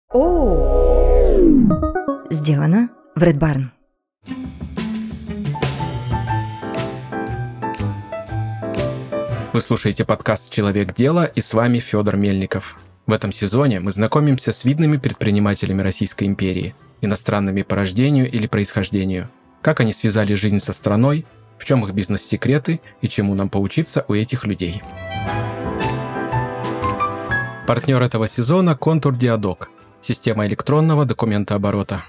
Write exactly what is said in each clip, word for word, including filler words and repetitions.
О! Сделано в Red Barn. Вы слушаете подкаст «Человек дела» и с вами Федор Мельников. В этом сезоне мы знакомимся с видными предпринимателями Российской империи, иностранными по рождению или происхождению, как они связали жизнь со страной, в чем их бизнес-секреты и чему нам поучиться у этих людей. Партнер этого сезона – Contour Diadoc, система электронного документооборота.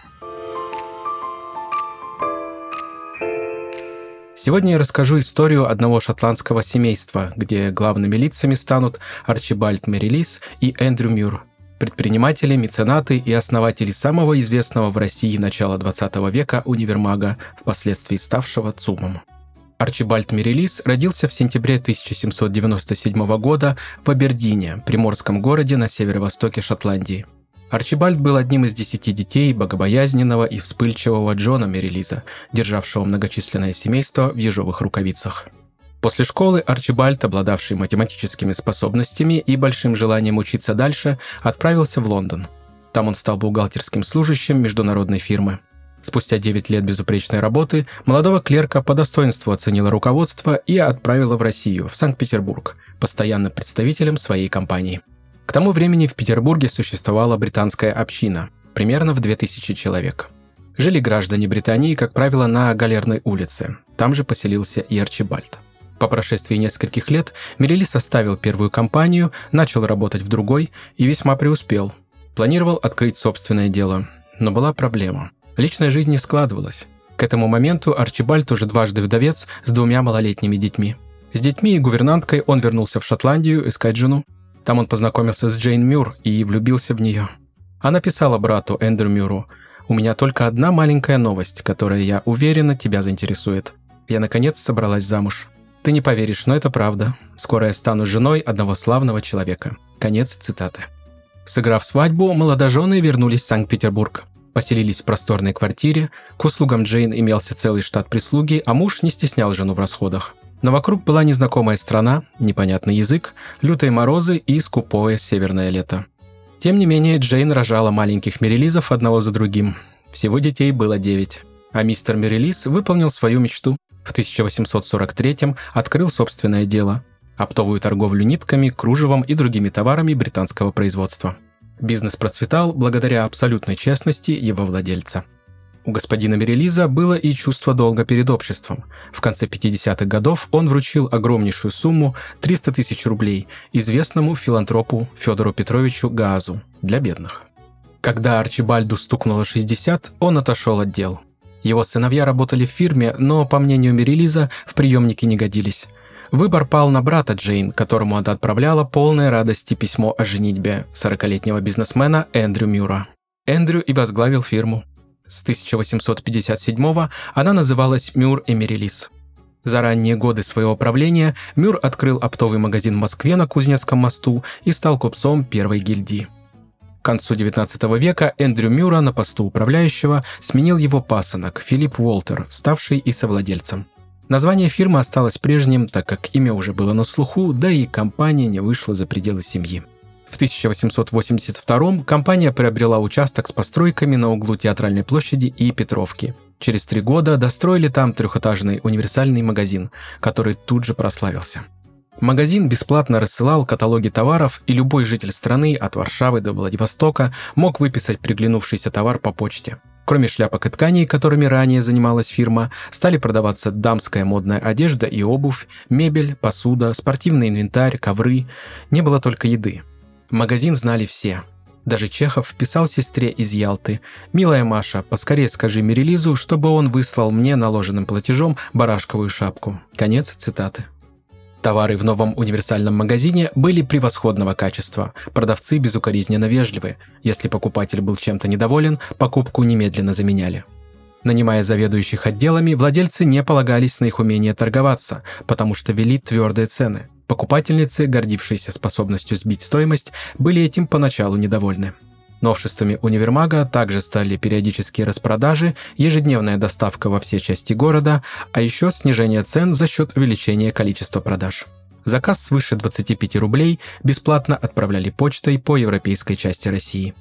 Сегодня я расскажу историю одного шотландского семейства, где главными лицами станут Арчибальд Меррилис и Эндрю Мюр, предприниматели, меценаты и основатели самого известного в России начала двадцатого века универмага, впоследствии ставшего ЦУМом. Арчибальд Меррилис родился в сентябре тысяча семьсот девяносто седьмого года в Абердине, приморском городе на северо-востоке Шотландии. Арчибальд был одним из десяти детей богобоязненного и вспыльчивого Джона Меррилиса, державшего многочисленное семейство в ежовых рукавицах. После школы Арчибальд, обладавший математическими способностями и большим желанием учиться дальше, отправился в Лондон. Там он стал бухгалтерским служащим международной фирмы. Спустя девять лет безупречной работы молодого клерка по достоинству оценило руководство и отправило в Россию, в Санкт-Петербург, постоянным представителем своей компании. К тому времени в Петербурге существовала британская община, примерно в две тысячи человек. Жили граждане Британии, как правило, на Галерной улице. Там же поселился и Арчибальд. По прошествии нескольких лет Меррилис оставил первую компанию, начал работать в другой и весьма преуспел. Планировал открыть собственное дело, но была проблема. Личная жизнь не складывалась. К этому моменту Арчибальд уже дважды вдовец с двумя малолетними детьми. С детьми и гувернанткой он вернулся в Шотландию искать жену. Там он познакомился с Джейн Мюр и влюбился в нее. Она писала брату Эндрю Мюру: «У меня только одна маленькая новость, которая, я уверена, тебя заинтересует. Я, наконец, собралась замуж. Ты не поверишь, но это правда. Скоро я стану женой одного славного человека». Конец цитаты. Сыграв свадьбу, молодожены вернулись в Санкт-Петербург. Поселились в просторной квартире, к услугам Джейн имелся целый штат прислуги, а муж не стеснял жену в расходах. Но вокруг была незнакомая страна, непонятный язык, лютые морозы и скупое северное лето. Тем не менее, Джейн рожала маленьких Меррилисов одного за другим. Всего детей было девять. А мистер Меррилис выполнил свою мечту. В тысяча восемьсот сорок третьем открыл собственное дело – оптовую торговлю нитками, кружевом и другими товарами британского производства. Бизнес процветал благодаря абсолютной честности его владельца. У господина Меррилиса было и чувство долга перед обществом. В конце пятидесятых годов он вручил огромнейшую сумму – триста тысяч рублей известному филантропу Федору Петровичу Гаазу для бедных. Когда Арчибальду стукнуло шестьдесят, он отошел от дел. Его сыновья работали в фирме, но, по мнению Меррилиса, в приемники не годились. Выбор пал на брата Джейн, которому она отправляла полное радости письмо о женитьбе сорокалетнего бизнесмена Эндрю Мюра. Эндрю и возглавил фирму. С тысяча восемьсот пятьдесят седьмого она называлась Мюр и Меррилис. За ранние годы своего правления Мюр открыл оптовый магазин в Москве на Кузнецком мосту и стал купцом первой гильдии. К концу девятнадцатого века Эндрю Мюра на посту управляющего сменил его пасынок Филипп Уолтер, ставший и совладельцем. Название фирмы осталось прежним, так как имя уже было на слуху, да и компания не вышла за пределы семьи. В тысяча восемьсот восемьдесят втором компания приобрела участок с постройками на углу Театральной площади и Петровки. Через три года достроили там трехэтажный универсальный магазин, который тут же прославился. Магазин бесплатно рассылал каталоги товаров, и любой житель страны от Варшавы до Владивостока мог выписать приглянувшийся товар по почте. Кроме шляпок и тканей, которыми ранее занималась фирма, стали продаваться дамская модная одежда и обувь, мебель, посуда, спортивный инвентарь, ковры. Не было только еды. Магазин знали все. Даже Чехов писал сестре из Ялты: «Милая Маша, поскорее скажи Меррилису, чтобы он выслал мне наложенным платежом барашковую шапку». Конец цитаты. Товары в новом универсальном магазине были превосходного качества. Продавцы безукоризненно вежливы. Если покупатель был чем-то недоволен, покупку немедленно заменяли. Нанимая заведующих отделами, владельцы не полагались на их умение торговаться, потому что вели твердые цены. Покупательницы, гордившиеся способностью сбить стоимость, были этим поначалу недовольны. Новшествами универмага также стали периодические распродажи, ежедневная доставка во все части города, а еще снижение цен за счет увеличения количества продаж. Заказ свыше двадцати пяти рублей бесплатно отправляли почтой по европейской части России.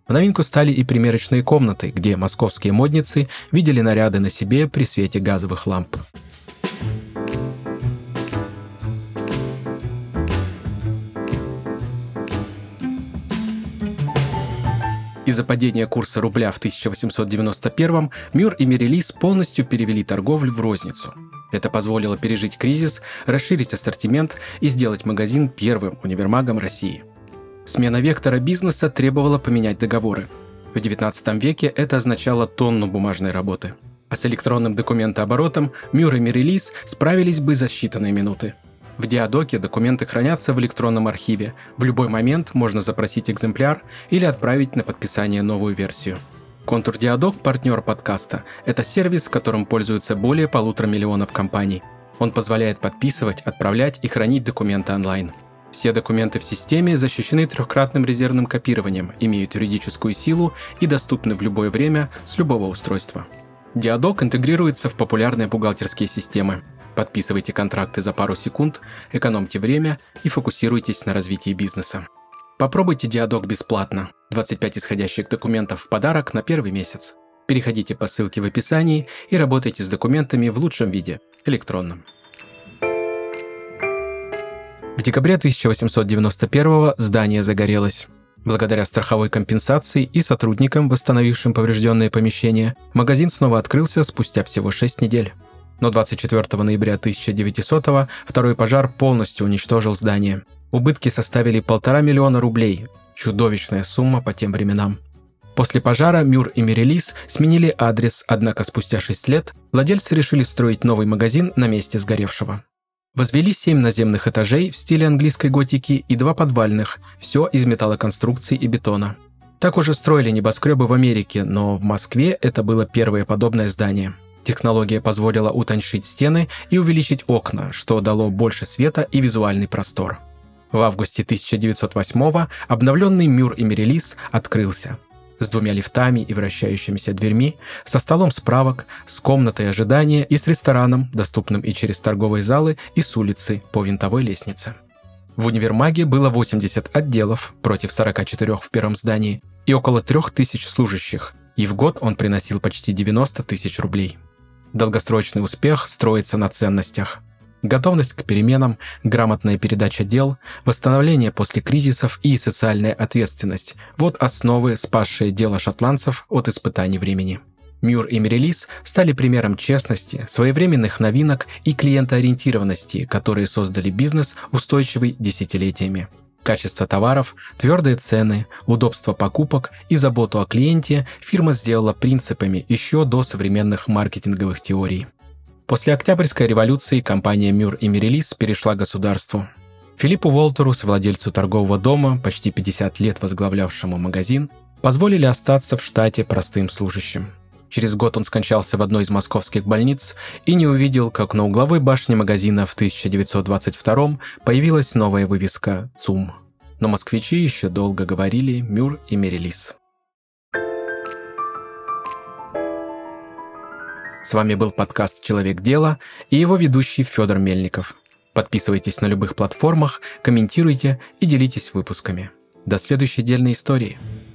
В новинку стали и примерочные комнаты, где московские модницы видели наряды на себе при свете газовых ламп. Из-за падения курса рубля в тысяча восемьсот девяносто первом Мюр и Мерилис полностью перевели торговлю в розницу. Это позволило пережить кризис, расширить ассортимент и сделать магазин первым универмагом России. Смена вектора бизнеса требовала поменять договоры. В девятнадцатом веке это означало тонну бумажной работы. А с электронным документооборотом Мюр и Мерилис справились бы за считанные минуты. В Диадоке документы хранятся в электронном архиве. В любой момент можно запросить экземпляр или отправить на подписание новую версию. Контур Диадок – партнер подкаста. Это сервис, которым пользуются более полутора миллионов компаний. Он позволяет подписывать, отправлять и хранить документы онлайн. Все документы в системе защищены трехкратным резервным копированием, имеют юридическую силу и доступны в любое время с любого устройства. Диадок интегрируется в популярные бухгалтерские системы. Подписывайте контракты за пару секунд, экономьте время и фокусируйтесь на развитии бизнеса. Попробуйте Диадок бесплатно. двадцать пять исходящих документов в подарок на первый месяц. Переходите по ссылке в описании и работайте с документами в лучшем виде – электронном. В декабре тысяча восемьсот девяносто первого здание загорелось. Благодаря страховой компенсации и сотрудникам, восстановившим поврежденные помещения, магазин снова открылся спустя всего шесть недель. Но двадцать четвёртого ноября тысяча девятисотого второй пожар полностью уничтожил здание. Убытки составили полтора миллиона рублей. Чудовищная сумма по тем временам. После пожара Мюр и Мерилис сменили адрес, однако спустя шесть лет владельцы решили строить новый магазин на месте сгоревшего. Возвели семь наземных этажей в стиле английской готики и два подвальных, все из металлоконструкций и бетона. Так уже строили небоскребы в Америке, но в Москве это было первое подобное здание. Технология позволила утоньшить стены и увеличить окна, что дало больше света и визуальный простор. В августе тысяча девятьсот восьмого обновленный Мюр и Мерилис открылся. С двумя лифтами и вращающимися дверьми, со столом справок, с комнатой ожидания и с рестораном, доступным и через торговые залы, и с улицы по винтовой лестнице. В универмаге было восемьдесят отделов против сорока четырёх в первом здании и около трех тысяч служащих, и в год он приносил почти девяносто тысяч рублей. Долгосрочный успех строится на ценностях. Готовность к переменам, грамотная передача дел, восстановление после кризисов и социальная ответственность – вот основы, спасшие дело шотландцев от испытаний времени. Мюр и Мерилис стали примером честности, своевременных новинок и клиентоориентированности, которые создали бизнес, устойчивый десятилетиями. Качество товаров, твердые цены, удобство покупок и заботу о клиенте фирма сделала принципами еще до современных маркетинговых теорий. После Октябрьской революции компания Мюр и Мерилис перешла государству. Филиппу Уолтеру, совладельцу торгового дома, почти пятьдесят лет возглавлявшему магазин, позволили остаться в штате простым служащим. Через год он скончался в одной из московских больниц и не увидел, как на угловой башне магазина в тысяча девятьсот двадцать втором появилась новая вывеска «ЦУМ». Но москвичи еще долго говорили «Мюр и Мерилис». С вами был подкаст «Человек дела» и его ведущий Федор Мельников. Подписывайтесь на любых платформах, комментируйте и делитесь выпусками. До следующей дельной истории.